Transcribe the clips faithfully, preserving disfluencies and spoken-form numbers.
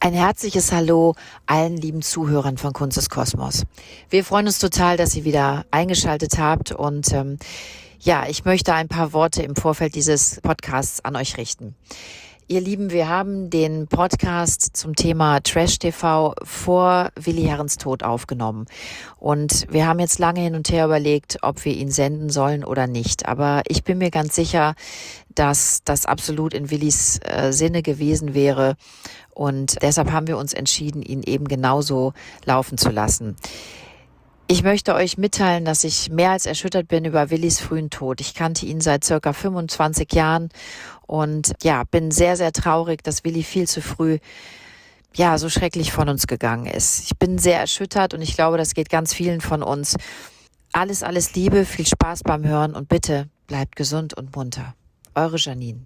Ein herzliches Hallo allen lieben Zuhörern von Kunst des Kosmos. Wir freuen uns total, dass ihr wieder eingeschaltet habt und ähm, ja, ich möchte ein paar Worte im Vorfeld dieses Podcasts an euch richten. Ihr Lieben, wir haben den Podcast zum Thema Trash-T V vor Willi Herrens Tod aufgenommen. Und wir haben jetzt lange hin und her überlegt, ob wir ihn senden sollen oder nicht. Aber ich bin mir ganz sicher, dass das absolut in Willis äh, Sinne gewesen wäre. Und deshalb haben wir uns entschieden, ihn eben genauso laufen zu lassen. Ich möchte euch mitteilen, dass ich mehr als erschüttert bin über Willis frühen Tod. Ich kannte ihn seit circa fünfundzwanzig Jahren und ja, bin sehr, sehr traurig, dass Willi viel zu früh, ja, so schrecklich von uns gegangen ist. Ich bin sehr erschüttert und ich glaube, das geht ganz vielen von uns. Alles, alles Liebe, viel Spaß beim Hören und bitte bleibt gesund und munter. Eure Janine.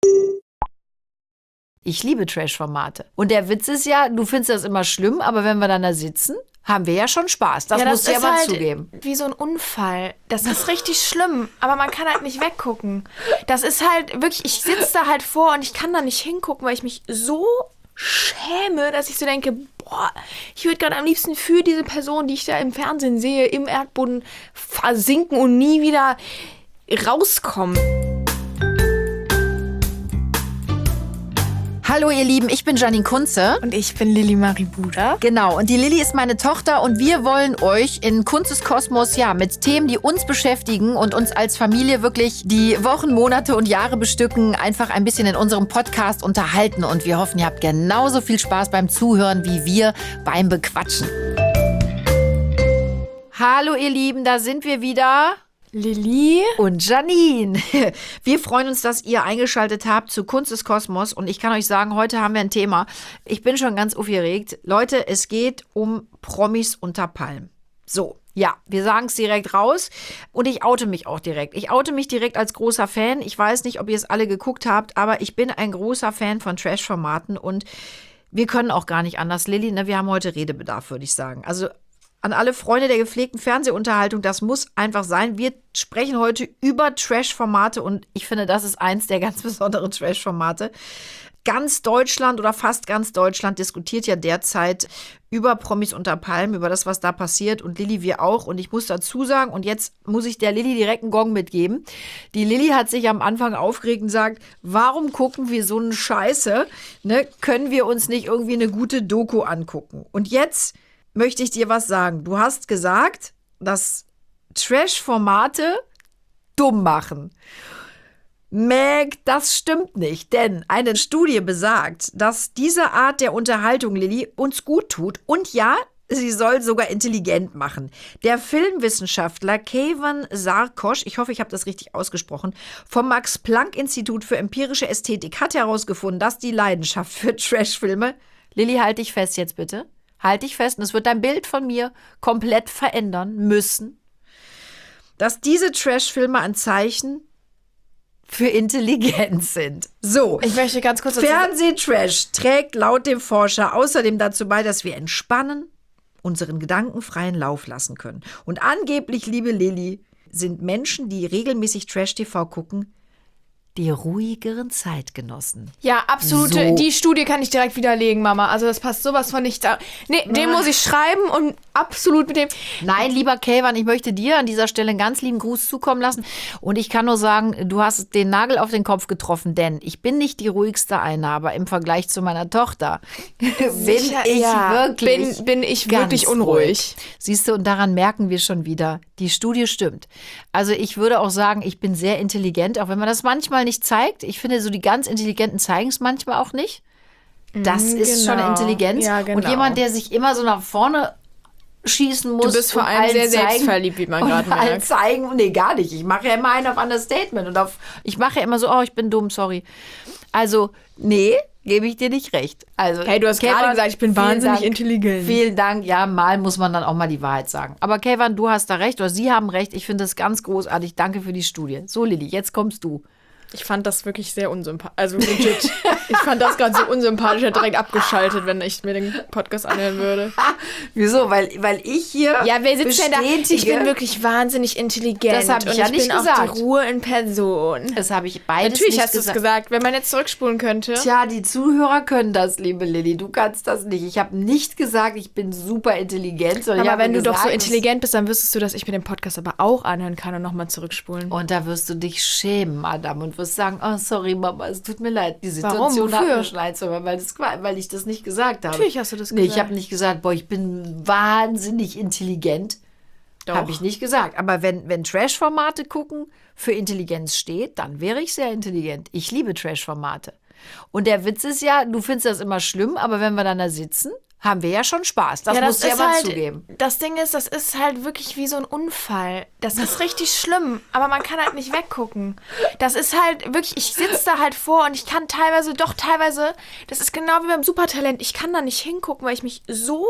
Ich liebe Trash-Formate. Und der Witz ist ja, du findest das immer schlimm, aber wenn wir dann da sitzen, haben wir ja schon Spaß. Das, ja, das musst du ja mal halt zugeben. Wie so ein Unfall. Das ist richtig schlimm, aber man kann halt nicht weggucken. Das ist halt wirklich, ich sitze da halt vor und ich kann da nicht hingucken, weil ich mich so schäme, dass ich so denke, boah, ich würde gerade am liebsten für diese Person, die ich da im Fernsehen sehe, im Erdboden versinken und nie wieder rauskommen. Hallo ihr Lieben, ich bin Janine Kunze. Und ich bin Lilly Marie Buda. Genau, und die Lilly ist meine Tochter und wir wollen euch in Kunst des Kosmos, ja, mit Themen, die uns beschäftigen und uns als Familie wirklich die Wochen, Monate und Jahre bestücken, einfach ein bisschen in unserem Podcast unterhalten. Und wir hoffen, ihr habt genauso viel Spaß beim Zuhören wie wir beim Bequatschen. Hallo ihr Lieben, da sind wir wieder. Lilly und Janine. Wir freuen uns, dass ihr eingeschaltet habt zu Kunst des Kosmos und ich kann euch sagen, heute haben wir ein Thema. Ich bin schon ganz aufgeregt. Leute, es geht um Promis unter Palmen. So, ja, wir sagen es direkt raus und ich oute mich auch direkt. Ich oute mich direkt als großer Fan. Ich weiß nicht, ob ihr es alle geguckt habt, aber ich bin ein großer Fan von Trash-Formaten und wir können auch gar nicht anders. Lilly, ne, wir haben heute Redebedarf, würde ich sagen. Also an alle Freunde der gepflegten Fernsehunterhaltung, das muss einfach sein. Wir sprechen heute über Trash-Formate und ich finde, das ist eins der ganz besonderen Trash-Formate. Ganz Deutschland oder fast ganz Deutschland diskutiert ja derzeit über Promis unter Palmen, über das, was da passiert und Lilly, wir auch. Und ich muss dazu sagen, und jetzt muss ich der Lilly direkt einen Gong mitgeben. Die Lilly hat sich am Anfang aufgeregt und sagt, warum gucken wir so eine Scheiße? Ne? Können wir uns nicht irgendwie eine gute Doku angucken? Und jetzt möchte ich dir was sagen. Du hast gesagt, dass Trash-Formate dumm machen. Meg, das stimmt nicht, denn eine Studie besagt, dass diese Art der Unterhaltung, Lilly, uns gut tut und ja, sie soll sogar intelligent machen. Der Filmwissenschaftler Keyvan Sarkosch, ich hoffe, ich habe das richtig ausgesprochen, vom Max-Planck-Institut für empirische Ästhetik hat herausgefunden, dass die Leidenschaft für Trash-Filme, Lilly, halt dich fest jetzt bitte, halt dich fest, und es wird dein Bild von mir komplett verändern müssen, dass diese Trash-Filme ein Zeichen für Intelligenz sind. So, ich möchte ganz kurz Fernsehtrash trägt laut dem Forscher außerdem dazu bei, dass wir entspannen, unseren Gedanken freien Lauf lassen können. Und angeblich, liebe Lilly, sind Menschen, die regelmäßig Trash-T V gucken, die ruhigeren Zeitgenossen. Ja, absolut. So. Die Studie kann ich direkt widerlegen, Mama. Also das passt sowas von nicht da. Nee, ja. Den muss ich schreiben und absolut mit dem... Nein, lieber Keyvan, ich möchte dir an dieser Stelle einen ganz lieben Gruß zukommen lassen. Und ich kann nur sagen, du hast den Nagel auf den Kopf getroffen, denn ich bin nicht die ruhigste eine, aber im Vergleich zu meiner Tochter bin Sicher, ich ja. wirklich bin, bin ich wirklich unruhig. Ruhig. Siehst du, und daran merken wir schon wieder, die Studie stimmt. Also ich würde auch sagen, ich bin sehr intelligent, auch wenn man das manchmal nicht zeigt. Ich finde, so die ganz Intelligenten zeigen es manchmal auch nicht. Das mm, ist genau. schon Intelligenz. Ja, genau. Und jemand, der sich immer so nach vorne schießen muss. Du bist vor allem sehr zeigen, selbstverliebt, wie man gerade merkt. zeigen, nee, gar nicht. Ich mache ja immer einen auf Understatement. Und auf, ich mache ja immer so, oh, ich bin dumm, sorry. Also, nee, gebe ich dir nicht recht. Also, hey, du hast gerade gesagt, ich bin wahnsinnig Dank, intelligent. Vielen Dank. Ja, mal muss man dann auch mal die Wahrheit sagen. Aber Keyvan, du hast da recht, oder Sie haben recht. Ich finde das ganz großartig. Danke für die Studie. So, Lilly, jetzt kommst du. Ich fand das wirklich sehr unsympathisch. Also legit. Ich fand das gerade so unsympathisch. Ich hätte direkt abgeschaltet, wenn ich mir den Podcast anhören würde. Wieso? Weil, weil ich hier Ja, wer sitzt denn da? bestätige- Ich bin wirklich wahnsinnig intelligent. Das hab ich und ja ich nicht bin gesagt. auch die Ruhe in Person. Das habe ich beides Natürlich nicht hast du es gesagt. gesagt. Wenn man jetzt zurückspulen könnte. Tja, die Zuhörer können das, liebe Lilly. Du kannst das nicht. Ich habe nicht gesagt, ich bin super intelligent. Sondern ich Aber habe wenn du gesagt, doch so dass- intelligent bist, dann wüsstest du, dass ich mir den Podcast aber auch anhören kann und nochmal zurückspulen. Und da wirst du dich schämen, Madame, und wirst sagen, oh, sorry, Mama, es tut mir leid, die Situation Warum? hat Wofür? mir Schneid, weil, das, weil ich das nicht gesagt habe. Natürlich hast du das Nee, ich gesagt. habe nicht gesagt, boah, ich bin wahnsinnig intelligent. Doch. Habe ich nicht gesagt. Aber wenn, wenn Trash-Formate gucken für Intelligenz steht, dann wäre ich sehr intelligent. Ich liebe Trash-Formate. Und der Witz ist ja, du findest das immer schlimm, aber wenn wir dann da sitzen, haben wir ja schon Spaß. Das, musst du ja mal halt, zugeben. Das Ding ist, das ist halt wirklich wie so ein Unfall. Das ist richtig schlimm, aber man kann halt nicht weggucken. Das ist halt wirklich, ich sitze da halt vor und ich kann teilweise, doch teilweise, das ist genau wie beim Supertalent, ich kann da nicht hingucken, weil ich mich so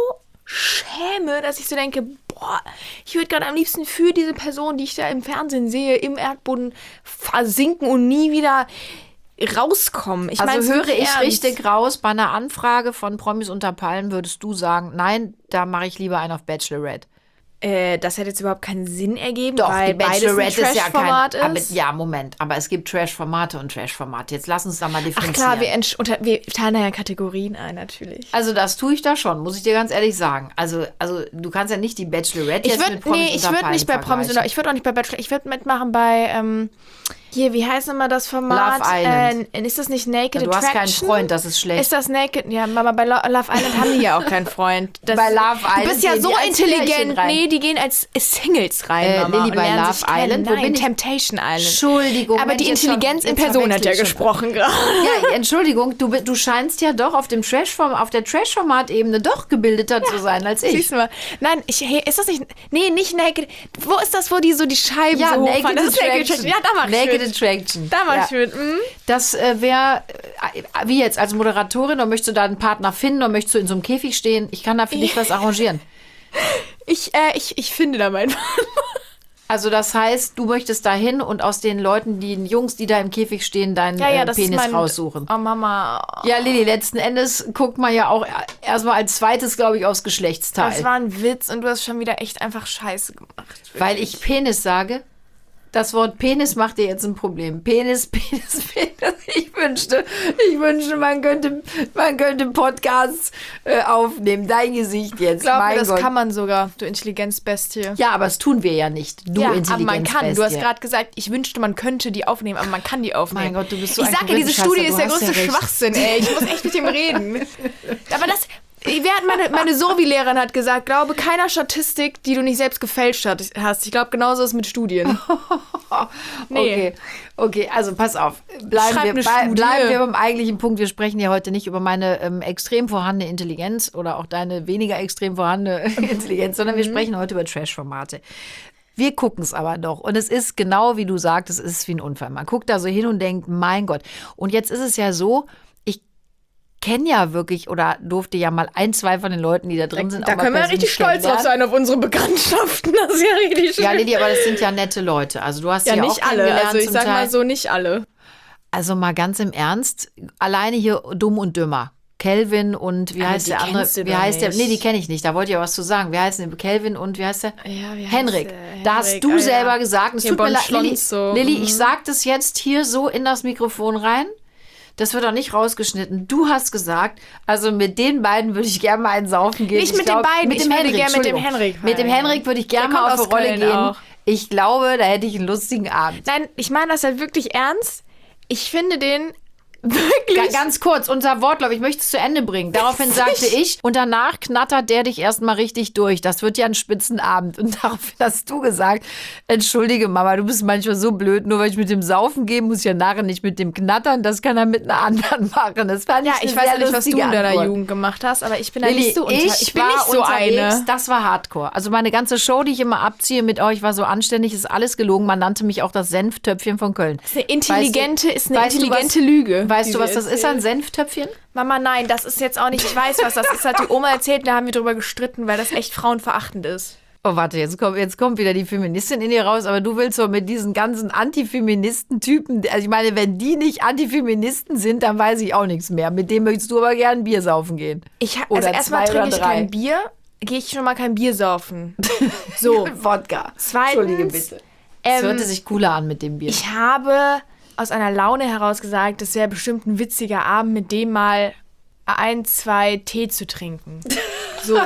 schäme, dass ich so denke, boah, ich würde gerade am liebsten für diese Person, die ich da im Fernsehen sehe, im Erdboden versinken und nie wieder rauskommen. Ich mein's Also höre wirklich ich ernst. richtig raus, bei einer Anfrage von Promis unter Palmen würdest du sagen, nein, da mache ich lieber einen auf Bachelorette. Äh, das hätte jetzt überhaupt keinen Sinn ergeben, Doch, weil die beides ein Bachelorette ist ja kein... Trash-Format Aber, ist. ja, Moment, aber es gibt Trash-Formate und Trash-Formate. Jetzt lass uns da mal Ach differenzieren. klar, wir, entsch- unter, wir teilen ja Kategorien ein, natürlich. Also das tue ich da schon, muss ich dir ganz ehrlich sagen. Also, also du kannst ja nicht die Bachelorette Ich jetzt mit würde Promis nee, ich unter würd Palmen nicht bei Promis vergleichen. oder ich würde auch nicht bei Bachelor, ich würde mitmachen bei ähm, hier, wie heißt nochmal das Format? Love Island. Äh, ist das nicht Naked Ja, du hast Attraction? keinen Freund, das ist schlecht. Ist das Naked? Ja, Mama, bei Lo- Love Island haben die ja auch keinen Freund. Das, Bei Love Du Island bist ja gehen so die als Pärchen intelligent. rein. Nee, die gehen als Singles rein, Äh, Mama. Lilly, und bei lernen Love sich kennen. Island, wo Nein, bin ich? Temptation Island. Entschuldigung. Aber Mensch, die jetzt Intelligenz ver- in jetzt Person hat ja verwechsel ich schon. gesprochen gerade. Ja, Entschuldigung, du, bi- du scheinst ja doch auf dem Trash-Form, auf der Trash-Format-Ebene doch gebildeter zu sein als ich. Siehst du mal. Nein, ich, hey, ist das nicht. Nee, nicht Naked. Wo ist das, wo die so die Scheiben Ja, so Naked hochfahren? Das ist Naked Attraction. Attraction. Ja, da mach ich Naked mit. Attraction. Da mach ja. ich mit. Mhm. Das äh, wäre, äh, wie jetzt, als Moderatorin, oder möchtest du da einen Partner finden, oder möchtest du in so einem Käfig stehen? Ich kann da für dich was arrangieren. Ich, äh, ich, ich finde da meinen Also das heißt, du möchtest da hin und aus den Leuten, die Jungs, die da im Käfig stehen, deinen Ja, ja, äh, das Penis ist mein, raussuchen. Oh, Mama. Ja, Lilly, letzten Endes guckt man ja auch erstmal als zweites, glaube ich, aufs Das Geschlechtsteil. war ein Witz und du hast schon wieder echt einfach Scheiße gemacht. Weil ich Penis sage. Das Wort Penis macht dir jetzt ein Problem. Penis, Penis, Penis. Ich wünschte, ich wünschte, man könnte, man könnte Podcasts äh, aufnehmen. Dein Gesicht jetzt. Glaub mein mir, das Gott. kann man sogar, du Intelligenzbestie. Ja, aber das tun wir ja nicht. Du Ja, Intelligenzbestie. aber man kann. Du hast gerade gesagt, ich wünschte, man könnte die aufnehmen, aber man kann die aufnehmen. Mein Gott, du bist so Ich ein sag dir, diese Korinthenscheißer, Studie du ist der hast ja größte recht. Schwachsinn, ey. Ich muss echt mit dem reden. Aber das... Wer hat meine, meine Sovi-Lehrerin hat gesagt, glaube keiner Statistik, die du nicht selbst gefälscht hat- hast. Ich glaube, genauso ist es mit Studien. Nee. Okay, okay, also pass auf. Bleiben Schreib wir, eine bei, Studie. bleiben wir beim eigentlichen Punkt. Wir sprechen ja heute nicht über meine ähm, extrem vorhandene Intelligenz oder auch deine weniger extrem vorhandene Intelligenz, sondern wir Mhm. sprechen heute über Trash-Formate. Wir gucken es aber noch. Und es ist genau wie du sagst, es ist wie ein Unfall. Man guckt da so hin und denkt, mein Gott. Und jetzt ist es ja so, ich kenne ja wirklich oder durfte ja mal ein, zwei von den Leuten, die da drin sind, Da auch mal können wir persönlich richtig stolz drauf kennenlernen. sein, auf unsere Bekanntschaften. Das ist ja richtig schön. Ja, Lilly, aber das sind ja nette Leute. Also du hast Ja, sie ja nicht auch alle. kennengelernt Also ich zum sag Teil. mal so, nicht alle. Also mal ganz im Ernst, alleine hier Dumm und Dümmer. Kelvin und wie Aber heißt die der andere? kennst du Wie doch heißt der? nicht. Nee, die kenne ich nicht. Da wollte ich ja was zu sagen. Wie heißt denn Kelvin und wie heißt der? Ja, wie heißt Henrik. der? Da hast Henrik, du ah, ja. selber gesagt. Und es Hier tut mir leid, Lilly, Bonschlonzo. Lilly, Mhm. ich sag das jetzt hier so in das Mikrofon rein. Das wird auch nicht rausgeschnitten. Du hast gesagt, also mit den beiden würde ich gerne mal einen saufen gehen. Nicht Ich mit den beiden, mit ich dem würde Henrik. gerne mit dem Entschuldigung. Henrik Mit dem feiern. Henrik würde ich gerne Der mal kommt auf aus eine Rolle Köln gehen. auch. Ich glaube, da hätte ich einen lustigen Abend. Nein, ich meine das halt wirklich ernst. Ich finde den Ga- wirklich... Ganz kurz, unser Wortlauf, ich möchte es zu Ende bringen. Daraufhin sagte ich, und danach knattert der dich erstmal richtig durch. Das wird ja ein Spitzenabend. Und daraufhin hast du gesagt, entschuldige Mama, du bist manchmal so blöd, nur weil ich mit dem Saufen gehe, muss ich ja nachher nicht mit dem knattern, das kann er mit einer anderen machen. Das fand Ja, ich ich eine weiß sehr ja nicht, was du in lustige deiner Antwort. Jugend gemacht hast, aber ich bin da Lilly, nicht so unter... ich, Ich bin war nicht so unterwegs, eine. das war Hardcore. Also meine ganze Show, die ich immer abziehe mit euch, war so anständig, ist alles gelogen. Man nannte mich auch das Senftöpfchen von Köln. Das ist eine intelligente, ist eine weißt du, intelligente was, Lüge. Weißt die du, sie was das ist, erzählt. ein Senftöpfchen? Mama, nein, das ist jetzt auch nicht, ich weiß was, das ist, hat die Oma erzählt, da haben wir drüber gestritten, weil das echt frauenverachtend ist. Oh, warte, jetzt kommt, jetzt kommt wieder die Feministin in dir raus, aber du willst doch mit diesen ganzen Antifeministen-Typen, also ich meine, wenn die nicht Antifeministen sind, dann weiß ich auch nichts mehr. Mit dem möchtest du aber gerne Bier saufen gehen. Ich, ha- also erstmal trinke ich kein Bier, gehe ich schon mal kein Bier saufen. So. Wodka. Zweitens, Entschuldige bitte. Es ähm, hörte sich cooler an mit dem Bier. Ich habe aus einer Laune heraus gesagt, das wäre bestimmt ein witziger Abend, mit dem mal ein, zwei Tee zu trinken. So.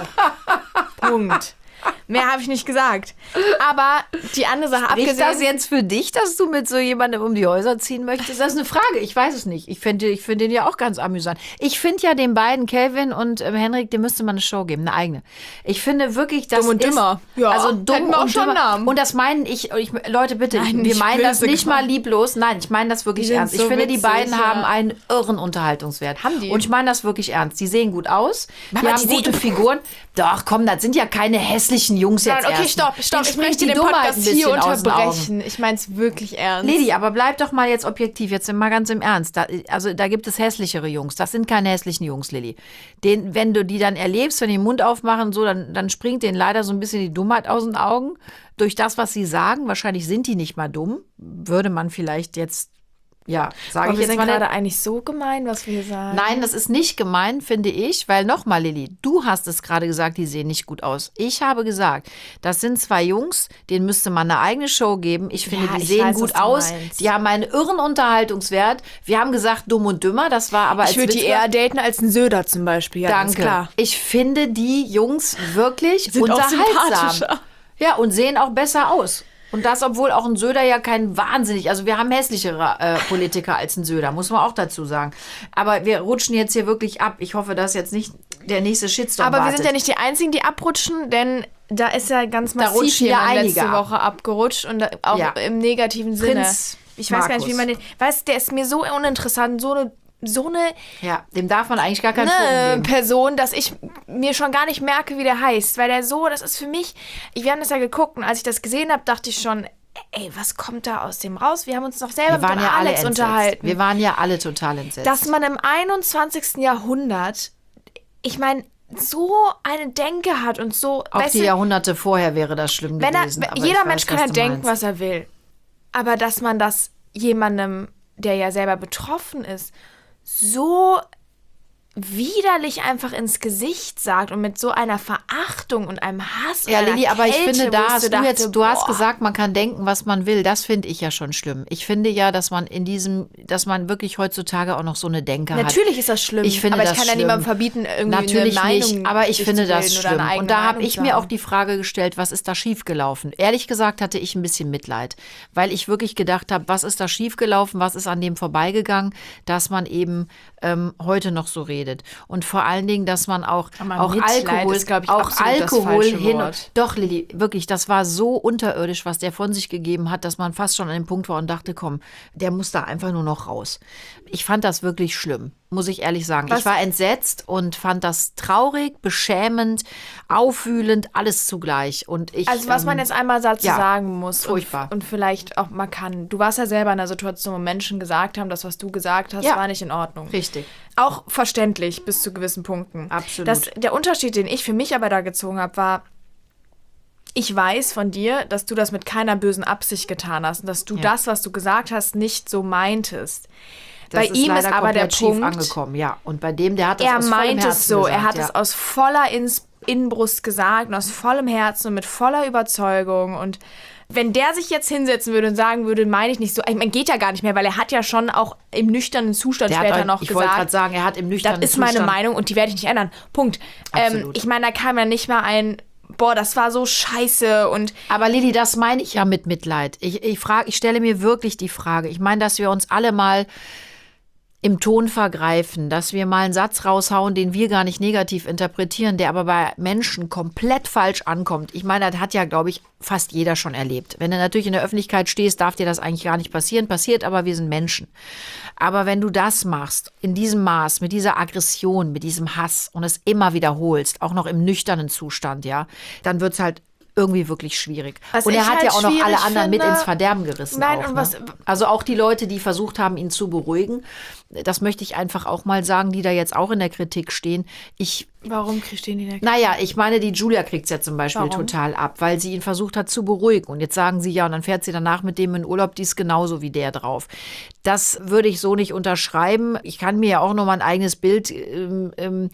Punkt. Mehr habe ich nicht gesagt. Aber die andere Sache, abgesehen... Ist das abgesehen... jetzt für dich, dass du mit so jemandem um die Häuser ziehen möchtest? Das ist eine Frage. Ich weiß es nicht. Ich finde ich find den ja auch ganz amüsant. Ich finde ja den beiden, Kelvin und ähm, Henrik, dem müsste man eine Show geben, eine eigene. Ich finde wirklich, das Dumm und ist... dümmer. Ja, also dumm hätten wir auch und schon dümmer. Namen. Und das meinen ich, ich... Leute, bitte, Nein, wir nicht meinen das böse nicht mal gemeint. lieblos. Nein, ich meine das wirklich Die sind ernst. Ich so finde, die witzig, beiden ja. haben einen irren Unterhaltungswert. Haben die? Und ich meine das wirklich ernst. Die sehen gut aus. Die Aber haben die gute sehen- Figuren. Doch, komm, das sind ja keine hässlichen Jungs jetzt Nein, okay, erst. stopp, stopp. Denen Ich springt möchte die den Dummheit Podcast ein bisschen hier aus den Augen. unterbrechen. Ich meine es wirklich ernst. Lady, aber bleib doch mal jetzt objektiv, jetzt mal ganz im Ernst. Da, also da gibt es hässlichere Jungs. Das sind keine hässlichen Jungs, Lilly. Den, wenn du die dann erlebst, wenn die den Mund aufmachen und so, dann, dann springt denen leider so ein bisschen die Dummheit aus den Augen. Durch das, was sie sagen. Wahrscheinlich sind die nicht mal dumm. Würde man vielleicht jetzt, ja, sage Aber ich wir jetzt sind mal. gerade eigentlich so gemein, was wir hier sagen. Nein, das ist nicht gemein, finde ich, weil nochmal, Lilly, du hast es gerade gesagt, die sehen nicht gut aus. Ich habe gesagt, das sind zwei Jungs, denen müsste man eine eigene Show geben. Ich finde, Ja, die ich sehen weiß, gut was du aus. meinst. Die haben einen irren Unterhaltungswert. Wir haben gesagt, dumm und dümmer, das war aber als Ich würde die Witz- eher daten als einen Söder zum Beispiel. Ja, ganz Danke. klar. Ich finde die Jungs wirklich Sind auch unterhaltsam. sympathischer. Ja, und sehen auch besser aus. Und das, obwohl auch ein Söder ja kein wahnsinnig, also wir haben hässlichere äh, Politiker als ein Söder, muss man auch dazu sagen. Aber wir rutschen jetzt hier wirklich ab. Ich hoffe, dass jetzt nicht der nächste Shitstorm Aber wir wartet. sind ja nicht die Einzigen, die abrutschen, denn da ist ja ganz Da massiv rutschen ja jemand einige letzte ab. Woche abgerutscht und da- auch Ja. im negativen Sinne. Prinz Ich weiß gar nicht, wie man den... Weißt, der ist mir so uninteressant, so eine... So eine, Ja, dem darf man eigentlich gar keinen Forum eine geben. Person, dass ich mir schon gar nicht merke, wie der heißt. Weil der so, das ist für mich... Ich, wir haben das ja geguckt und als ich das gesehen habe, dachte ich schon, ey, was kommt da aus dem raus? Wir haben uns doch selber Wir waren mit ja alle Alex entsetzt. unterhalten. Wir waren ja alle total entsetzt. Dass man im einundzwanzigsten Jahrhundert, ich meine, so eine Denke hat und so... auch weißt die du, Jahrhunderte vorher wäre das schlimm wenn er, gewesen. aber jeder ich Mensch weiß, kann was ja du denken, meinst. was er will. Aber dass man das jemandem, der ja selber betroffen ist, so widerlich einfach ins Gesicht sagt und mit so einer Verachtung und einem Hass und Ja, einer Lilly, aber ich Kälte, finde, wo da ich hast so du jetzt, dachte, du hast boah. gesagt, man kann denken, was man will. Das finde ich ja schon schlimm. Ich finde ja, dass man in diesem, dass man wirklich heutzutage auch noch so eine Denke hat. Natürlich ist das schlimm, Ich finde aber ich das kann ja schlimm. niemandem verbieten, irgendwie Natürlich eine Meinung nicht, aber ich sich finde zu das bilden oder eine schlimm. eigene Und da habe Meinung ich zu mir haben. auch die Frage gestellt, was ist da schiefgelaufen? Ehrlich gesagt hatte ich ein bisschen Mitleid, weil ich wirklich gedacht habe, was ist da schiefgelaufen, was ist an dem vorbeigegangen, dass man eben ähm, heute noch so redet. Und vor allen Dingen, dass man auch, Aber auch Mitleid Alkohol, ist, glaub ich, auch absolut das Alkohol falsche hin Wort. und doch, Lilly, wirklich, das war so unterirdisch, was der von sich gegeben hat, dass man fast schon an dem Punkt war und dachte, komm, der muss da einfach nur noch raus. Ich fand das wirklich schlimm, muss ich ehrlich sagen. Was- Ich war entsetzt und fand das traurig, beschämend, aufwühlend, alles zugleich. Und ich, Also was man ähm, jetzt einmal dazu ja, sagen muss furchtbar. Und, und vielleicht auch mal kann. Du warst ja selber in einer Situation, wo Menschen gesagt haben, das, was du gesagt hast, Ja. war nicht in Ordnung. Richtig. Auch verständlich bis zu gewissen Punkten. Absolut. Das, der Unterschied, den ich für mich aber da gezogen habe, war, ich weiß von dir, dass du das mit keiner bösen Absicht getan hast und dass du Ja. das, was du gesagt hast, nicht so meintest. Das Bei ihm ist leider aber der komplett schief Punkt, angekommen, ja. Und bei dem, der hat das er aus vollem meint Herzen es so, gesagt, er hat ja. es aus voller Ins Inbrust gesagt und aus vollem Herzen und mit voller Überzeugung. Und wenn der sich jetzt hinsetzen würde und sagen würde, meine ich nicht so, ich meine, geht ja gar nicht mehr, weil er hat ja schon auch im nüchternen Zustand Der hat später auch- noch ich wollte gerade gesagt, sagen, er hat im nüchternen das ist meine Zustand- Meinung und die werde ich nicht ändern. Punkt. Ähm, Absolut. ich meine, da kam ja nicht mal ein, boah, das war so scheiße und Aber Lilly, das meine ich ja mit Mitleid. Ich, ich, frage, ich stelle mir wirklich die Frage. Ich meine, dass wir uns alle mal im Ton vergreifen, dass wir mal einen Satz raushauen, den wir gar nicht negativ interpretieren, der aber bei Menschen komplett falsch ankommt. Ich meine, das hat ja, glaube ich, fast jeder schon erlebt. Wenn du natürlich in der Öffentlichkeit stehst, darf dir das eigentlich gar nicht passieren. Passiert, aber wir sind Menschen. Aber wenn du das machst, in diesem Maß, mit dieser Aggression, mit diesem Hass und es immer wiederholst, auch noch im nüchternen Zustand, ja, dann wird's halt irgendwie wirklich schwierig. Was und er ich hat halt ja auch noch alle schwierig anderen mit finde- ins Verderben gerissen. Nein, auch, und ne? was- Also auch die Leute, die versucht haben, ihn zu beruhigen. Das möchte ich einfach auch mal sagen, die da jetzt auch in der Kritik stehen. Ich Warum kriegst du den in der Naja, ich meine, die Julia kriegt es ja zum Beispiel Warum? total ab, weil sie ihn versucht hat zu beruhigen. Und jetzt sagen sie ja, und dann fährt sie danach mit dem in Urlaub, die ist genauso wie der drauf. Das würde ich so nicht unterschreiben. Ich kann mir ja auch noch mal ein eigenes Bild ähm, ähm,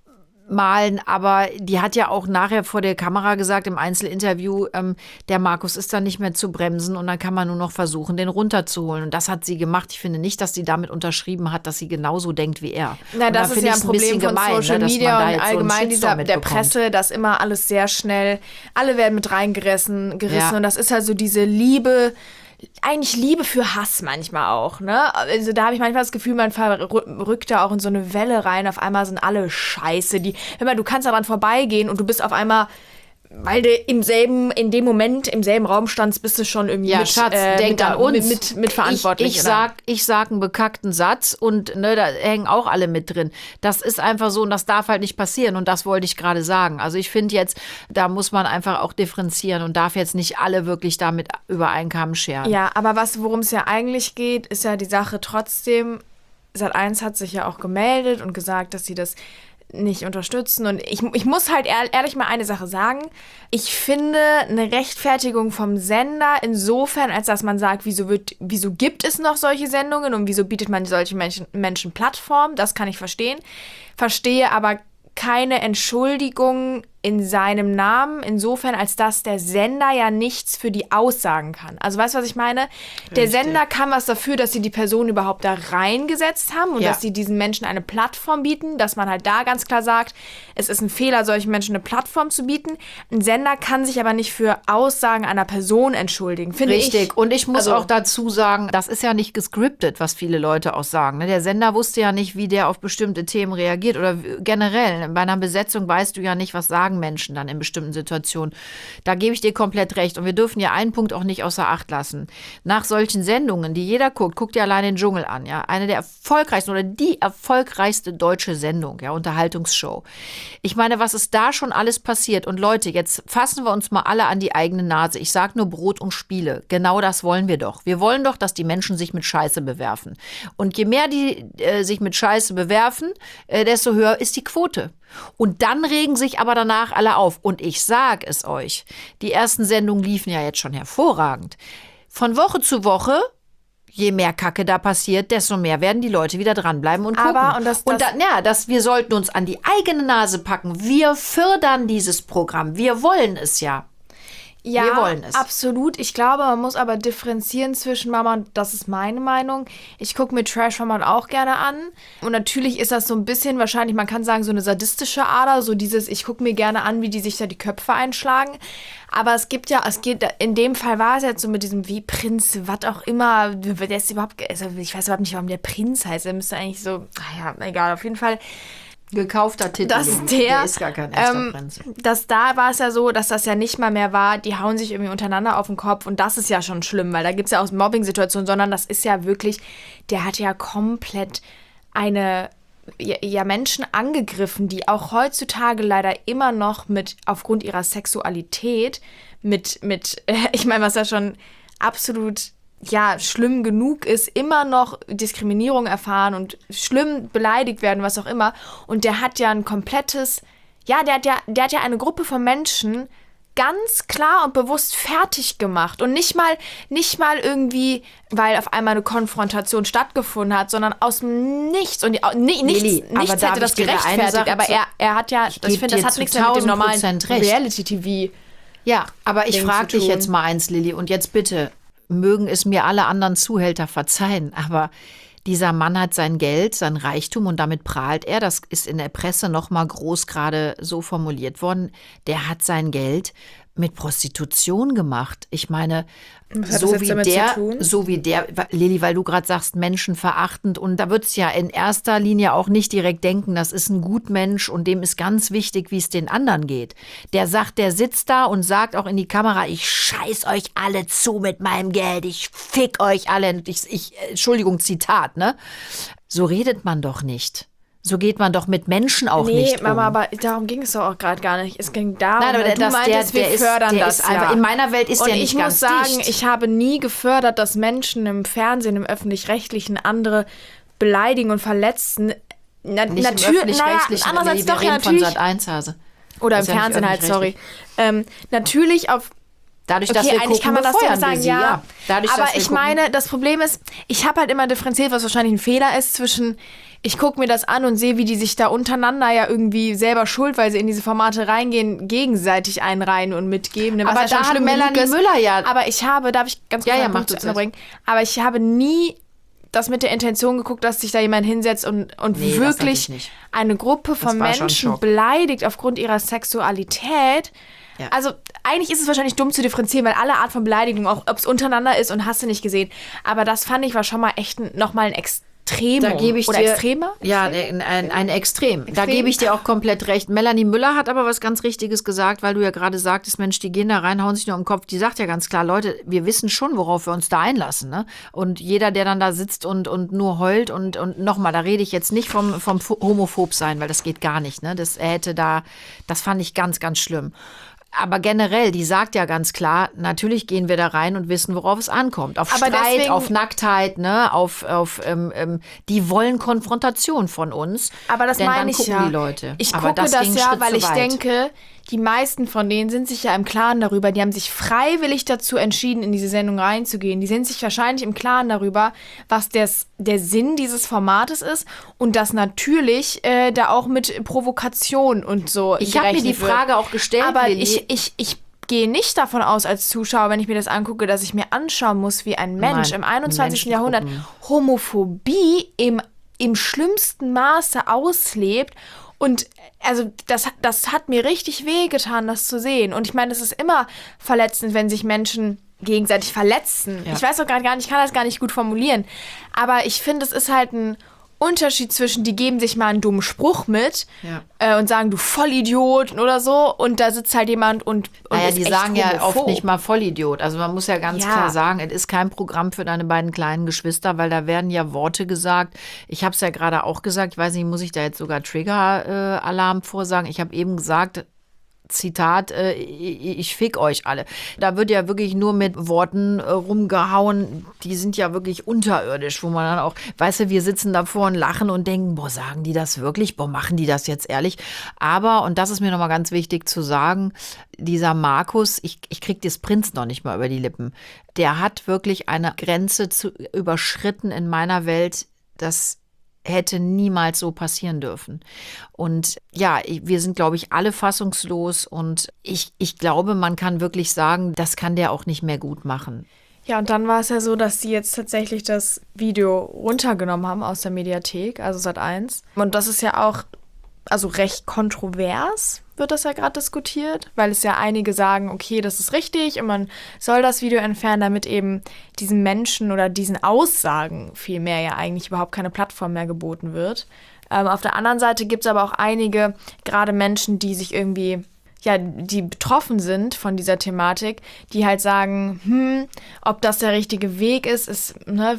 malen, aber die hat ja auch nachher vor der Kamera gesagt im Einzelinterview, ähm, der Markus ist dann nicht mehr zu bremsen und dann kann man nur noch versuchen, den runterzuholen. Und das hat sie gemacht. Ich finde nicht, dass sie damit unterschrieben hat, dass sie genauso denkt wie er. Na, Und das da ist finde ja ich ein es Problem bisschen von gemein, Social ne, dass man Media da und jetzt so einen allgemein dieser, Shitstorm der mitbekommt. Presse, dass immer alles sehr schnell, alle werden mit reingerissen gerissen Ja. und das ist halt so diese Liebe, eigentlich Liebe für Hass manchmal auch, ne? Also da habe ich manchmal das Gefühl, man verrückt da auch in so eine Welle rein, auf einmal sind alle scheiße, die, hör mal, du kannst daran vorbeigehen und du bist auf einmal, weil du im selben, in dem Moment im selben Raum standst, bist du schon irgendwie Ja, mit, Schatz, äh, denk mit, an uns. mit, mit, mit verantwortlich. Ich, ich, oder? sag, ich sag einen bekackten Satz und ne, da hängen auch alle mit drin. Das ist einfach so und das darf halt nicht passieren und das wollte ich gerade sagen. Also ich finde jetzt, da muss man einfach auch differenzieren und darf jetzt nicht alle wirklich damit über einen Kamm scheren. Ja, aber was, worum es ja eigentlich geht, ist ja die Sache trotzdem, Sat eins hat sich ja auch gemeldet und gesagt, dass sie das nicht unterstützen. Und ich, ich muss halt ehr, ehrlich mal eine Sache sagen. Ich finde eine Rechtfertigung vom Sender insofern, als dass man sagt, wieso, wird, wieso gibt es noch solche Sendungen und wieso bietet man solchen Menschen, Menschen Plattform, das kann ich verstehen. Verstehe aber keine Entschuldigung in seinem Namen, insofern, als dass der Sender ja nichts für die aussagen kann. Also weißt du, was ich meine? Der Richtig. Sender kann was dafür, dass sie die Person überhaupt da reingesetzt haben und Ja. dass sie diesen Menschen eine Plattform bieten, dass man halt da ganz klar sagt, es ist ein Fehler, solchen Menschen eine Plattform zu bieten. Ein Sender kann sich aber nicht für Aussagen einer Person entschuldigen, finde ich. Richtig. Und ich muss Also- auch dazu sagen, das ist ja nicht gescriptet, was viele Leute auch sagen. ne? Der Sender wusste ja nicht, wie der auf bestimmte Themen reagiert oder w- generell. Bei einer Besetzung weißt du ja nicht, was sagen Menschen dann in bestimmten Situationen. Da gebe ich dir komplett recht. Und wir dürfen ja einen Punkt auch nicht außer Acht lassen. Nach solchen Sendungen, die jeder guckt, guckt dir allein den Dschungel an. Ja, eine der erfolgreichsten oder die erfolgreichste deutsche Sendung, ja, Unterhaltungsshow. Ich meine, was ist da schon alles passiert? Und Leute, jetzt fassen wir uns mal alle an die eigene Nase. Ich sage nur Brot und Spiele. Genau das wollen wir doch. Wir wollen doch, dass die Menschen sich mit Scheiße bewerfen. Und je mehr die äh, sich mit Scheiße bewerfen, äh, desto höher ist die Quote. Und dann regen sich aber danach alle auf. Und ich sage es euch, die ersten Sendungen liefen ja jetzt schon hervorragend. Von Woche zu Woche, je mehr Kacke da passiert, desto mehr werden die Leute wieder dranbleiben und gucken. Aber, und das- und das- da, ja, das, wir sollten uns an die eigene Nase packen. Wir fördern dieses Programm. Wir wollen es ja. Ja, Wir wollen es. absolut. Ich glaube, man muss aber differenzieren zwischen Mama, und das ist meine Meinung. Ich gucke mir Trash-Format auch gerne an. Und natürlich ist das so ein bisschen wahrscheinlich, man kann sagen, so eine sadistische Ader, so dieses, ich gucke mir gerne an, wie die sich da die Köpfe einschlagen. Aber es gibt ja, es geht, in dem Fall war es jetzt so mit diesem, wie Prinz, was auch immer, der ist überhaupt, also ich weiß überhaupt nicht, warum der Prinz heißt. Der müsste eigentlich so, naja, egal, auf jeden Fall. Gekaufter Titel. Dass der, ist gar kein echter ähm, Prinz. dass da war es ja so, dass das ja nicht mal mehr war, die hauen sich irgendwie untereinander auf den Kopf und das ist ja schon schlimm, weil da gibt es ja auch Mobbing-Situationen, sondern das ist ja wirklich, der hat ja komplett eine, ja, ja Menschen angegriffen, die auch heutzutage leider immer noch mit, aufgrund ihrer Sexualität, mit, mit, äh, ich meine, was ja schon absolut ja, schlimm genug ist, immer noch Diskriminierung erfahren und schlimm beleidigt werden, was auch immer. Und der hat ja ein komplettes, ja, der hat ja, der hat ja eine Gruppe von Menschen ganz klar und bewusst fertig gemacht. Und nicht mal, nicht mal irgendwie, weil auf einmal eine Konfrontation stattgefunden hat, sondern aus dem Nichts. Und die, ni, nichts, Lili, aber nichts darf hätte das ich dir da eine gerechtfertigt. Sache Aber zu- er, er hat ja, ich geb finde, das dir hat zu nichts mehr mit dem normalen tausend Prozent recht. Reality-T V. Ja, aber ich Ding frage zu dich tun. jetzt mal eins, Lilly, und jetzt bitte, mögen es mir alle anderen Zuhälter verzeihen, aber dieser Mann hat sein Geld, sein Reichtum und damit prahlt er, das ist in der Presse noch mal groß gerade so formuliert worden, der hat sein Geld mit Prostitution gemacht. Ich meine, Was hat so das jetzt wie damit der, zu tun? so wie der, Lilly, weil du gerade sagst, menschenverachtend, und da wird es ja in erster Linie auch nicht direkt denken, das ist ein Gutmensch und dem ist ganz wichtig, wie es den anderen geht. Der sagt, der sitzt da und sagt auch in die Kamera, ich scheiß euch alle zu mit meinem Geld, ich fick euch alle. Ich, ich, Entschuldigung, Zitat, ne? So redet man doch nicht. So geht man doch mit Menschen auch nee, nicht um. Mama, aber darum ging es doch auch gerade gar nicht. Es ging darum, Nein, aber weil du das, meintest, der, wir der fördern ist, der das ist einfach, ja. in meiner Welt ist und der nicht ich muss ganz sagen, dicht. ich habe nie gefördert, dass Menschen im Fernsehen, im Öffentlich-Rechtlichen andere beleidigen und verletzen. Na, nicht natürlich, im Öffentlich-Rechtlichen, naja, andererseits wir doch, reden ja, von natürlich. Sat eins Hase. Oder im Das ist ja nicht Fernsehen halt, sorry. Ähm, natürlich auf Dadurch, okay, dass wir eigentlich gucken, kann man das so befeuern wir sagen, sie, ja. ja. Dadurch, aber dass wir ich gucken, meine, das Problem ist, ich habe halt immer differenziert, was wahrscheinlich ein Fehler ist zwischen, ich gucke mir das an und sehe, wie die sich da untereinander ja irgendwie selber schuld, weil sie in diese Formate reingehen, gegenseitig einreihen und mitgeben. Ne, was aber ja schon da hat schlimm genug Melanie ist. Müller ja... Aber ich habe, darf ich ganz kurz Ja, ja, einen mach Punkt du zu Ende zuerst. bringen, aber ich habe nie das mit der Intention geguckt, dass sich da jemand hinsetzt und, und Nee, das wirklich natürlich nicht. eine Gruppe von war schon Menschen Schock. beleidigt aufgrund ihrer Sexualität. Ja. Also eigentlich ist es wahrscheinlich dumm zu differenzieren, weil alle Art von Beleidigung, auch ob es untereinander ist und hast du nicht gesehen. Aber das fand ich war schon mal echt ein, nochmal ein Extrem. Da gebe ich Oder dir, Extremer? Ja, ein, ein, ein Extrem. Da Extrem. gebe ich dir auch komplett recht. Melanie Müller hat aber was ganz Richtiges gesagt, weil du ja gerade sagtest, Mensch, die gehen da rein, hauen sich nur im Kopf. Die sagt ja ganz klar, Leute, wir wissen schon, worauf wir uns da einlassen. Ne? Und jeder, der dann da sitzt und, und nur heult und, und nochmal, da rede ich jetzt nicht vom, vom Homophob sein, weil das geht gar nicht. Ne? Das hätte da, das fand ich ganz, ganz schlimm. Aber generell, die sagt ja ganz klar, natürlich gehen wir da rein und wissen, worauf es ankommt. Auf Aber Streit, deswegen- auf Nacktheit, ne, auf, auf ähm, ähm, die wollen Konfrontation von uns. Aber das denn meine dann ich gucken ja. die Leute. Ich Aber gucke das, ging ja, Schritt weil zu ich weit. denke, die meisten von denen sind sich ja im Klaren darüber. Die haben sich freiwillig dazu entschieden, in diese Sendung reinzugehen. Die sind sich wahrscheinlich im Klaren darüber, was des, der Sinn dieses Formates ist und dass natürlich äh, da auch mit Provokation und so Ich habe mir die gerechnet wird. Frage auch gestellt, Aber Lilly. ich, ich, ich gehe nicht davon aus als Zuschauer, wenn ich mir das angucke, dass ich mir anschauen muss, wie ein Mensch Nein, im einundzwanzigsten Menschen Jahrhundert gucken. Homophobie im, im schlimmsten Maße auslebt. Und also das, das hat mir richtig wehgetan, das zu sehen. Und ich meine, es ist immer verletzend, wenn sich Menschen gegenseitig verletzen. Ja. Ich weiß auch gar nicht, ich kann das gar nicht gut formulieren. Aber ich finde, es ist halt ein Unterschied zwischen, die geben sich mal einen dummen Spruch mit Ja. äh, und sagen, du Vollidiot oder so. Und da sitzt halt jemand und, und Naja, ist die echt sagen ja homophob. oft nicht mal Vollidiot. Also man muss ja ganz Ja. klar sagen, es ist kein Programm für deine beiden kleinen Geschwister, weil da werden ja Worte gesagt. Ich habe es ja gerade auch gesagt, ich weiß nicht, muss ich da jetzt sogar Trigger-Alarm äh, vorsagen? Ich habe eben gesagt, Zitat, äh, ich, ich fick euch alle. Da wird ja wirklich nur mit Worten äh, rumgehauen, die sind ja wirklich unterirdisch, wo man dann auch, weißt du, wir sitzen davor und lachen und denken, boah, sagen die das wirklich? Boah, machen die das jetzt ehrlich? Aber, und das ist mir nochmal ganz wichtig zu sagen, dieser Markus, ich, ich krieg das Prinz noch nicht mal über die Lippen, der hat wirklich eine Grenze zu, überschritten in meiner Welt, das hätte niemals so passieren dürfen. Und ja, wir sind, glaube ich, alle fassungslos und ich, ich glaube, man kann wirklich sagen, das kann der auch nicht mehr gut machen. Ja, und dann war es ja so, dass die jetzt tatsächlich das Video runtergenommen haben aus der Mediathek, also Sat eins. Und das ist ja auch, also recht kontrovers wird das ja gerade diskutiert, weil es ja einige sagen, okay, das ist richtig und man soll das Video entfernen, damit eben diesen Menschen oder diesen Aussagen vielmehr ja eigentlich überhaupt keine Plattform mehr geboten wird. Ähm, auf der anderen Seite gibt es aber auch einige, gerade Menschen, die sich irgendwie, ja, die betroffen sind von dieser Thematik, die halt sagen, hm, ob das der richtige Weg ist, ist, ne,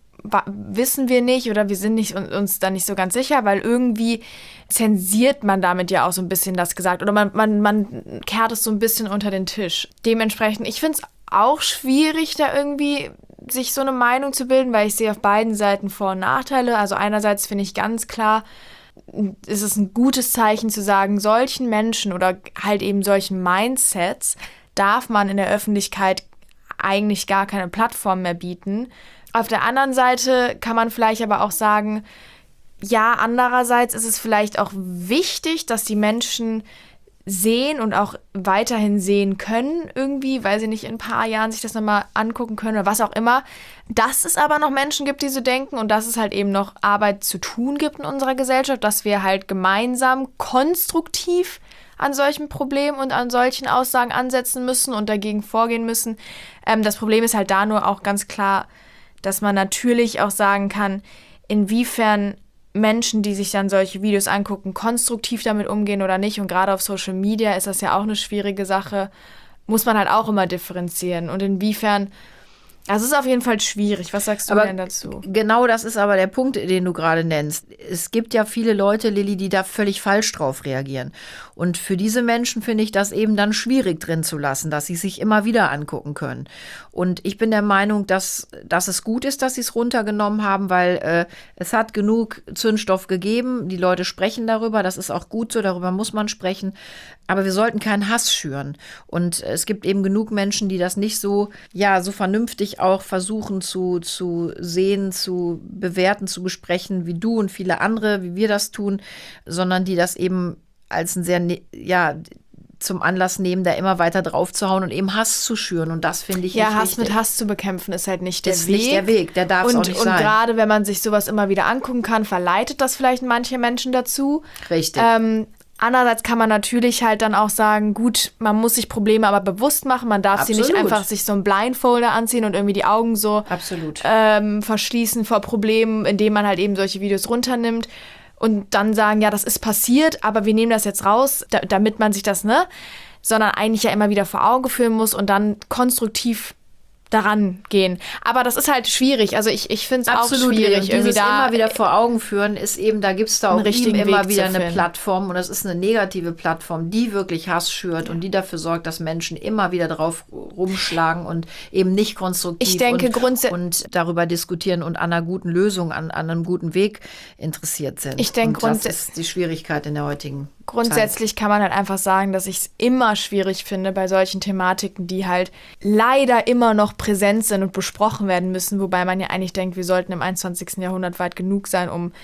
wissen wir nicht oder wir sind nicht, uns da nicht so ganz sicher, weil irgendwie zensiert man damit ja auch so ein bisschen das gesagt oder man, man, man kehrt es so ein bisschen unter den Tisch. Dementsprechend, ich finde es auch schwierig, da irgendwie sich so eine Meinung zu bilden, weil ich sehe auf beiden Seiten Vor- und Nachteile. Also einerseits finde ich ganz klar, ist es ein gutes Zeichen zu sagen, solchen Menschen oder halt eben solchen Mindsets darf man in der Öffentlichkeit eigentlich gar keine Plattform mehr bieten. Auf der anderen Seite kann man vielleicht aber auch sagen, ja, andererseits ist es vielleicht auch wichtig, dass die Menschen sehen und auch weiterhin sehen können irgendwie, weil sie nicht in ein paar Jahren sich das nochmal angucken können oder was auch immer. Dass es aber noch Menschen gibt, die so denken und dass es halt eben noch Arbeit zu tun gibt in unserer Gesellschaft, dass wir halt gemeinsam konstruktiv an solchen Problemen und an solchen Aussagen ansetzen müssen und dagegen vorgehen müssen. Ähm, das Problem ist halt da nur auch ganz klar, dass man natürlich auch sagen kann, inwiefern Menschen, die sich dann solche Videos angucken, konstruktiv damit umgehen oder nicht. Und gerade auf Social Media ist das ja auch eine schwierige Sache. Muss man halt auch immer differenzieren. Und inwiefern Also es ist auf jeden Fall schwierig. Was sagst du aber denn dazu? Genau das ist aber der Punkt, den du gerade nennst. Es gibt ja viele Leute, Lilly, die da völlig falsch drauf reagieren. Und für diese Menschen finde ich das eben dann schwierig drin zu lassen, dass sie sich immer wieder angucken können. Und ich bin der Meinung, dass, dass es gut ist, dass sie es runtergenommen haben, weil äh, es hat genug Zündstoff gegeben. Die Leute sprechen darüber, das ist auch gut so, darüber muss man sprechen. Aber wir sollten keinen Hass schüren. Und es gibt eben genug Menschen, die das nicht so, ja, so vernünftig auch versuchen zu, zu sehen, zu bewerten, zu besprechen, wie du und viele andere, wie wir das tun, sondern die das eben als ein sehr, ja, zum Anlass nehmen, da immer weiter drauf zu hauen und eben Hass zu schüren. Und das finde ich ja, nicht Hass richtig. mit Hass zu bekämpfen ist halt nicht der ist Weg. nicht der Weg, der darf es auch nicht und sein. Und gerade wenn man sich sowas immer wieder angucken kann, verleitet das vielleicht manche Menschen dazu. Richtig. Ähm, Andererseits kann man natürlich halt dann auch sagen, gut, man muss sich Probleme aber bewusst machen. Man darf Absolut. sie nicht einfach sich so einen Blindfolder anziehen und irgendwie die Augen so Absolut. Ähm, verschließen vor Problemen, indem man halt eben solche Videos runternimmt und dann sagen, ja, das ist passiert, aber wir nehmen das jetzt raus, da, damit man sich das, ne? Sondern eigentlich ja immer wieder vor Augen führen muss und dann konstruktiv daran gehen. Aber das ist halt schwierig. Also ich, ich finde es auch schwierig. Und irgendwie dieses da immer wieder vor Augen führen ist eben, da gibt es da auch ihm richtigen immer Weg wieder zu eine finden. Plattform und das ist eine negative Plattform, die wirklich Hass schürt und die dafür sorgt, dass Menschen immer wieder drauf rumschlagen und eben nicht konstruktiv Ich denke, und, grundsä- und darüber diskutieren und an einer guten Lösung, an, an einem guten Weg interessiert sind. Ich denke, und das grundsä- ist die Schwierigkeit in der heutigen Grundsätzlich kann man halt einfach sagen, dass ich es immer schwierig finde bei solchen Thematiken, die halt leider immer noch präsent sind und besprochen werden müssen, wobei man ja eigentlich denkt, wir sollten im einundzwanzigsten Jahrhundert weit genug sein, um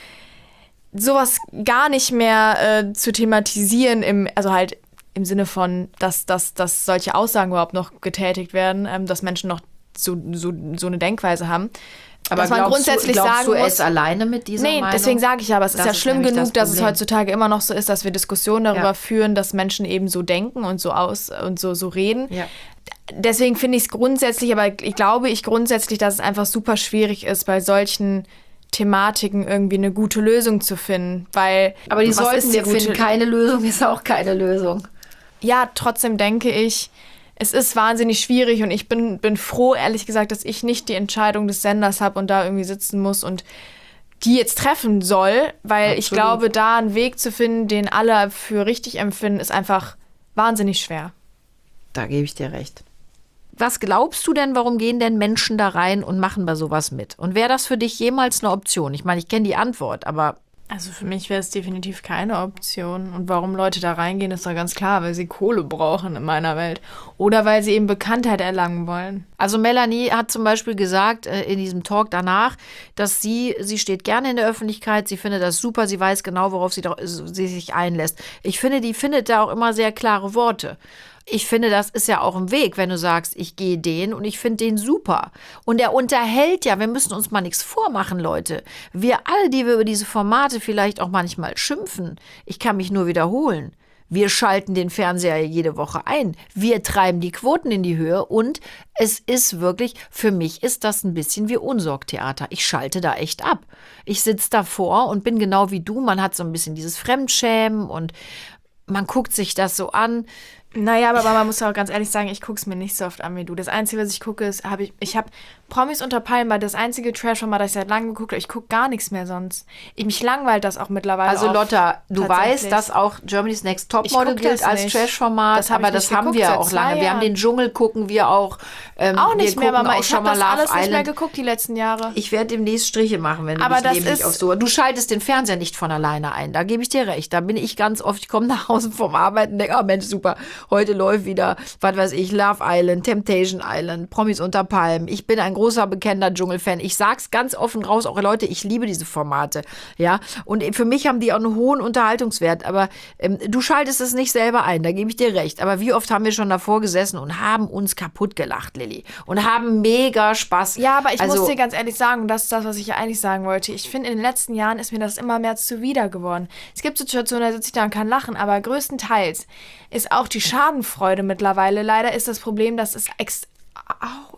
sowas gar nicht mehr äh, zu thematisieren, im, also halt im Sinne von, dass, dass, dass solche Aussagen überhaupt noch getätigt werden, ähm, dass Menschen noch so, so, so eine Denkweise haben. Aber dass man glaubst grundsätzlich du, glaubst sagen du muss, es alleine mit dieser nee, Meinung? deswegen sage ich ja, aber es ist Das ja ist schlimm nämlich genug, das dass es Problem. heutzutage immer noch so ist, dass wir Diskussionen darüber Ja. führen, dass Menschen eben so denken und so aus und so, so reden. Ja. Deswegen finde ich es grundsätzlich, aber ich glaube ich grundsätzlich, dass es einfach super schwierig ist, bei solchen Thematiken irgendwie eine gute Lösung zu finden, weil Aber die was sollten ist die wir finden. gute- Keine Lösung ist auch keine Lösung. Ja, trotzdem denke ich, es ist wahnsinnig schwierig und ich bin, bin froh, ehrlich gesagt, dass ich nicht die Entscheidung des Senders habe und da irgendwie sitzen muss und die jetzt treffen soll, weil ich Absolut. glaube, da einen Weg zu finden, den alle für richtig empfinden, ist einfach wahnsinnig schwer. Da gebe ich dir recht. Was glaubst du denn, warum gehen denn Menschen da rein und machen bei sowas mit? Und wäre das für dich jemals eine Option? Ich meine, ich kenne die Antwort, aber Also für mich wäre es definitiv keine Option. Und warum Leute da reingehen, ist doch ganz klar, weil sie Kohle brauchen in meiner Welt. Oder weil sie eben Bekanntheit erlangen wollen. also Melanie hat zum Beispiel gesagt äh, in diesem Talk danach, dass sie, sie steht gerne in der Öffentlichkeit, sie findet das super, sie weiß genau, worauf sie, doch- sie sich einlässt. Ich finde, die findet da auch immer sehr klare Worte. Ich finde, das ist ja auch ein Weg, wenn du sagst, ich gehe den und ich finde den super. Und er unterhält ja, wir müssen uns mal nichts vormachen, Leute. Wir alle, die wir über diese Formate vielleicht auch manchmal schimpfen, ich kann mich nur wiederholen. Wir schalten den Fernseher jede Woche ein. Wir treiben die Quoten in die Höhe und es ist wirklich, für mich ist das ein bisschen wie Unsorgtheater. Ich schalte da echt ab. Ich sitze davor und bin genau wie du. Man hat so ein bisschen dieses Fremdschämen und man guckt sich das so an. Naja, aber man muss auch ganz ehrlich sagen, ich gucke es mir nicht so oft an wie du. Das Einzige, was ich gucke, ist, habe ich, ich habe Promis unter Palmen, weil das einzige Trash-Format, das ich seit langem geguckt habe. Ich gucke gar nichts mehr sonst. Ich, mich langweilt das auch mittlerweile. Also auf, Lotta, du tatsächlich. weißt, dass auch Germany's Next Ich Topmodel guck gilt das als nicht. Trash-Format, Das hab aber ich das nicht haben geguckt, wir seit auch zwei lange. Wir haben Jahren. den Dschungel, gucken wir auch. Ähm, auch nicht wir mehr, gucken Mama. auch Ich schon habe mal das Love alles nicht mehr Island. geguckt die letzten Jahre. Ich werde demnächst Striche machen, wenn du Aber dich das neben mich ist- aufs Sofa. Du schaltest den Fernseher nicht von alleine ein, da gebe ich dir recht. Da bin ich ganz oft, ich komme nach Hause vom Arbeiten und denke, oh Mensch, super, heute läuft wieder, was weiß ich, Love Island, Temptation Island, Promis unter Palmen. Ich bin ein großer, bekennender Dschungelfan. Ich sag's ganz offen raus, auch Leute, ich liebe diese Formate, ja. Und für mich haben die auch einen hohen Unterhaltungswert, aber ähm, du schaltest es nicht selber ein, da gebe ich dir recht. Aber wie oft haben wir schon davor gesessen und haben uns kaputt gelacht, Lilly, und haben mega Spaß. Ja, aber ich also, muss dir ganz ehrlich sagen, und das ist das, was ich ja eigentlich sagen wollte. Ich finde, in den letzten Jahren ist mir das immer mehr zuwider geworden. Es gibt Situationen, da sitze ich da und kann lachen, aber größtenteils ist auch die Schadenfreude mittlerweile. Leider ist das Problem, dass es ex Au,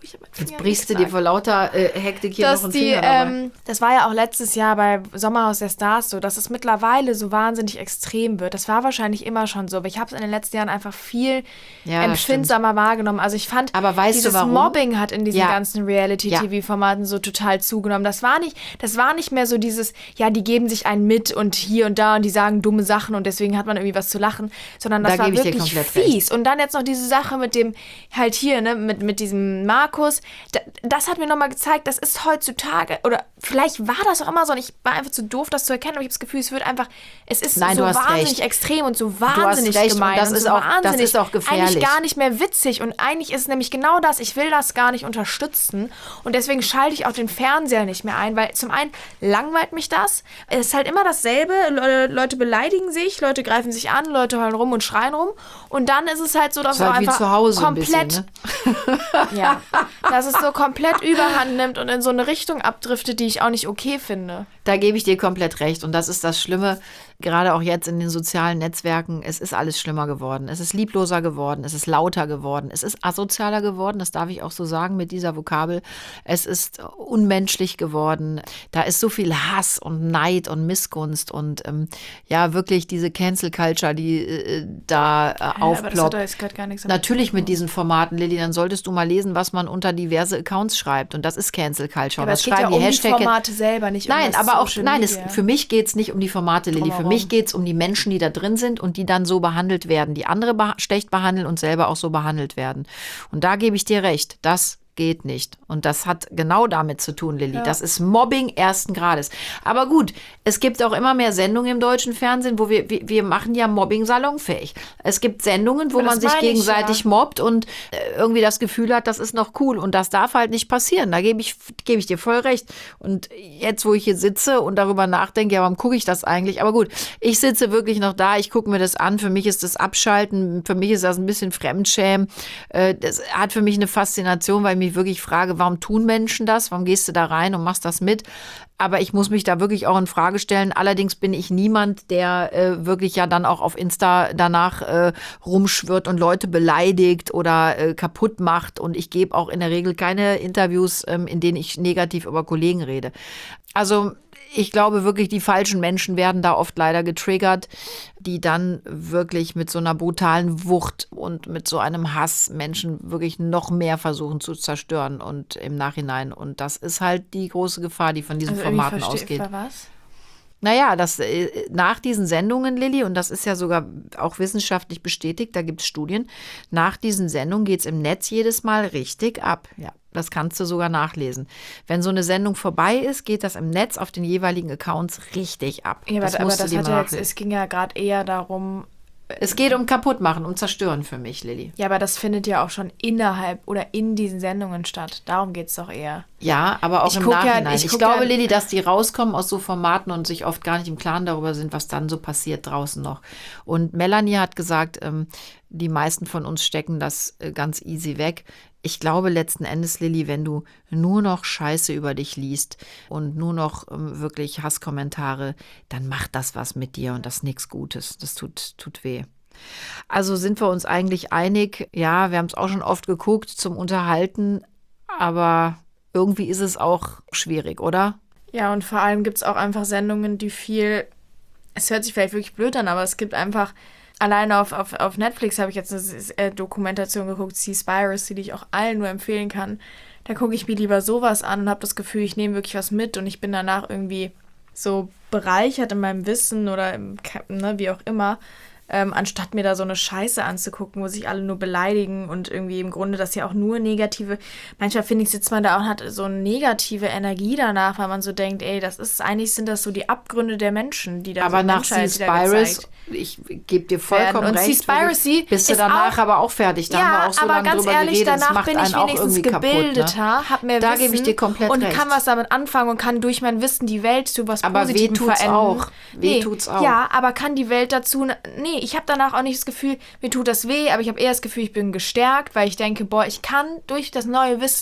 ich habe meinen Jetzt Finger brichst du dir vor lauter äh, Hektik hier dass noch einen die, Finger dabei. ähm, das war ja auch letztes Jahr bei Sommerhaus der Stars so, dass es mittlerweile so wahnsinnig extrem wird. Das war wahrscheinlich immer schon so, aber ich habe es in den letzten Jahren einfach viel Ja, das empfindsamer wahrgenommen. Also ich fand, Aber weißt du dieses warum? Mobbing hat in diesen Ja. ganzen Reality-T V-Formaten so total zugenommen. Das war nicht, das war nicht mehr so dieses, ja, die geben sich einen mit und hier und da und die sagen dumme Sachen und deswegen hat man irgendwie was zu lachen, sondern das Da war gebe ich dir wirklich komplett fies. recht. Und dann jetzt noch diese Sache mit dem, halt hier, ne, mit, mit diesem Markus, da, das hat mir nochmal gezeigt, das ist heutzutage, oder vielleicht war das auch immer so und ich war einfach zu doof, das zu erkennen, aber ich habe das Gefühl, es wird einfach, es ist Nein, so du hast wahnsinnig recht. extrem und so Du hast wahnsinnig recht und gemein das und ist so auch- das wahnsinnig, ist auch gefährlich. eigentlich gar nicht mehr witzig und eigentlich ist es nämlich genau das, ich will das gar nicht unterstützen und deswegen schalte ich auch den Fernseher nicht mehr ein, weil zum einen langweilt mich das, es ist halt immer dasselbe, Le- Leute beleidigen sich, Leute greifen sich an, Leute heulen rum und schreien rum und dann ist es halt so, dass Das ist es halt wie einfach zu Hause ein komplett, bisschen, ne? ja, dass es so komplett überhand nimmt und in so eine Richtung abdriftet, die ich auch nicht okay finde. Da gebe ich dir komplett recht. Und das ist das Schlimme, gerade auch jetzt in den sozialen Netzwerken. Es ist alles schlimmer geworden. Es ist liebloser geworden. Es ist lauter geworden. Es ist asozialer geworden. Das darf ich auch so sagen mit dieser Vokabel. Es ist unmenschlich geworden. Da ist so viel Hass und Neid und Missgunst und ähm, ja, wirklich diese Cancel Culture, die äh, da äh, Ja, aber das hat aufploppt. doch jetzt gerade gar nichts damit Natürlich zu tun. mit diesen Formaten, Lilly, dann solltest du mal lesen, was man unter diverse Accounts schreibt. Und das ist Cancel Culture. Aber das es geht ja schreiben um die die Hashtag. Formate selber, nicht um Nein, das aber auch, Social nein, es, Media. für mich geht es nicht um die Formate, Lilly. Für Drumherum. mich geht es um die Menschen, die da drin sind und die dann so behandelt werden, die andere beha- schlecht behandeln und selber auch so behandelt werden. Und da gebe ich dir recht, das geht nicht. Und das hat genau damit zu tun, Lilly. Ja. Das ist Mobbing ersten Grades. Aber gut, es gibt auch immer mehr Sendungen im deutschen Fernsehen, wo wir, wir, wir machen ja Mobbing salonfähig. Es gibt Sendungen, wo Aber das man sich meine ich, gegenseitig ja. mobbt und äh, irgendwie das Gefühl hat, das ist noch cool. Und das darf halt nicht passieren. Da gebe ich, gebe ich dir voll recht. Und jetzt, wo ich hier sitze und darüber nachdenke, ja, warum gucke ich das eigentlich? Aber gut, ich sitze wirklich noch da, ich gucke mir das an. Für mich ist das Abschalten, für mich ist das ein bisschen Fremdschämen. Äh, Das hat für mich eine Faszination, weil ich mich wirklich frage, warum tun Menschen das? Warum gehst du da rein und machst das mit? Aber ich muss mich da wirklich auch in Frage stellen. Allerdings bin ich niemand, der äh, wirklich ja dann auch auf Insta danach äh, rumschwirrt und Leute beleidigt oder äh, kaputt macht. Und ich gebe auch in der Regel keine Interviews, ähm, in denen ich negativ über Kollegen rede. Also ich glaube wirklich, die falschen Menschen werden da oft leider getriggert, die dann wirklich mit so einer brutalen Wucht und mit so einem Hass Menschen wirklich noch mehr versuchen zu zerstören und im Nachhinein. Und das ist halt die große Gefahr, die von diesen Also irgendwie Formaten verstehe- ausgeht. Was? Naja, das, äh, nach diesen Sendungen, Lilly, und das ist ja sogar auch wissenschaftlich bestätigt, da gibt es Studien, nach diesen Sendungen geht es im Netz jedes Mal richtig ab. Ja, das kannst du sogar nachlesen. Wenn so eine Sendung vorbei ist, geht das im Netz auf den jeweiligen Accounts richtig ab. Ja, aber das das, aber musst du das dir hat mal ja jetzt, nachlesen. es ging ja gerade eher darum, Es geht um Kaputtmachen, um Zerstören für mich, Lilly. ja, aber das findet ja auch schon innerhalb oder in diesen Sendungen statt. Darum geht es doch eher. Ja, aber auch Ich im guck ja- Nachhinein. ich ich guck glaube, ja- Lilly, dass die rauskommen aus so Formaten und sich oft gar nicht im Klaren darüber sind, was dann so passiert draußen noch. Und Melanie hat gesagt, ähm, die meisten von uns stecken das äh, ganz easy weg. Ich glaube letzten Endes, Lilly, wenn du nur noch Scheiße über dich liest und nur noch ähm, wirklich Hasskommentare, dann macht das was mit dir und das ist nichts Gutes. Das tut, tut weh. Also sind wir uns eigentlich einig, ja, wir haben es auch schon oft geguckt zum Unterhalten, aber irgendwie ist es auch schwierig, oder? Ja, und vor allem gibt es auch einfach Sendungen, die viel, es hört sich vielleicht wirklich blöd an, aber es gibt einfach, alleine auf, auf, auf Netflix habe ich jetzt eine äh, Dokumentation geguckt, Seaspiracy, die ich auch allen nur empfehlen kann. Da gucke ich mir lieber sowas an und habe das Gefühl, ich nehme wirklich was mit und ich bin danach irgendwie so bereichert in meinem Wissen oder im, ne, wie auch immer. Ähm, anstatt mir da so eine Scheiße anzugucken, wo sich alle nur beleidigen und irgendwie im Grunde das ja auch nur negative, manchmal finde ich, sitzt man da und hat so eine negative Energie danach, weil man so denkt, ey, das ist, eigentlich sind das so die Abgründe der Menschen, die da Aber so nach Menschheit wieder Seaspiracy, gezeigt. ich gebe dir vollkommen werden. Und recht, Seaspiracy bist du ist danach auch- aber auch fertig. Da haben wir auch so aber lange ganz drüber ehrlich, geredet, das danach macht bin ich einen auch wenigstens irgendwie kaputt. gebildeter, Ne? hab mehr Da Wissen gebe ich dir komplett und recht. kann was damit anfangen und kann durch mein Wissen die Welt zu was Aber Positivem weh tut's verändern. auch. Weh Nee, tut's auch. Ja, aber kann die Welt dazu... Nee, ich habe danach auch nicht das Gefühl, mir tut das weh, aber ich habe eher das Gefühl, ich bin gestärkt, weil ich denke, boah, ich kann durch das neue Wissen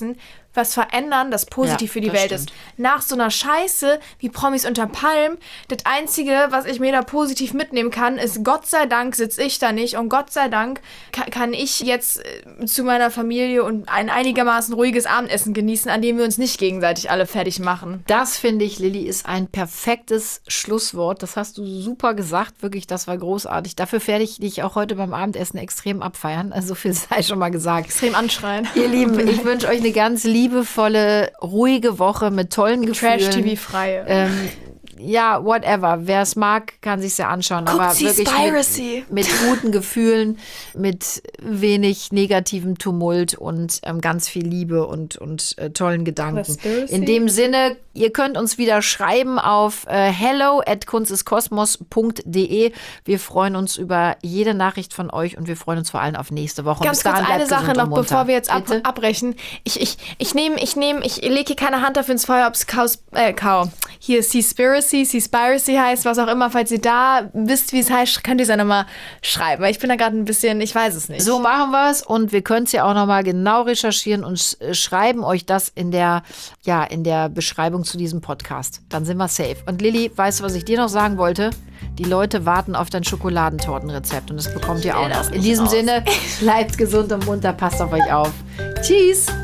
was verändern, das positiv Ja, für die das Welt stimmt. ist. Nach so einer Scheiße wie Promis unter Palmen, das Einzige, was ich mir da positiv mitnehmen kann, ist, Gott sei Dank sitze ich da nicht und Gott sei Dank kann, kann ich jetzt äh, zu meiner Familie und ein einigermaßen ruhiges Abendessen genießen, an dem wir uns nicht gegenseitig alle fertig machen. Das, finde ich, Lilly, ist ein perfektes Schlusswort. Das hast du super gesagt. Wirklich, das war großartig. Dafür werde ich dich auch heute beim Abendessen extrem abfeiern. Also so viel sei schon mal gesagt. Extrem anschreien. Ihr Lieben, ich wünsche euch eine ganz liebevolle, ruhige Woche mit tollen Gefühlen. Trash-T V-freie. Ähm, ja, whatever. Wer es mag, kann sich ja anschauen. Guckt aber sie wirklich Spiracy. mit, mit guten Gefühlen, mit wenig negativem Tumult und ähm, ganz viel Liebe und, und äh, tollen Gedanken. Conspiracy. In dem Sinne, ihr könnt uns wieder schreiben auf äh, hello at kunstiskosmos punkt de. Wir freuen uns über jede Nachricht von euch und wir freuen uns vor allem auf nächste Woche. Ganz Bis kurz dahin eine bleibt Sache gesund noch, und munter. bevor wir jetzt ab, Bitte? abbrechen. Ich, ich, ich nehme, ich nehme, ich lege hier keine Hand dafür ins Feuer, ob es Chaos, äh, Kau. Hier Seaspiracy, Seaspiracy heißt, was auch immer. Falls ihr da wisst, wie es heißt, könnt ihr es ja nochmal schreiben. Weil ich bin da gerade ein bisschen, ich weiß es nicht. So machen wir es und wir können es ja auch nochmal genau recherchieren und sch äh, schreiben euch das in der, ja, in der Beschreibung zu diesem Podcast. Dann sind wir safe. Und Lilly, weißt du, was ich dir noch sagen wollte? Die Leute warten auf dein Schokoladentortenrezept und das bekommt ihr auch will das noch. In nicht diesem raus. Sinne, bleibt gesund und munter, passt auf euch auf. Tschüss!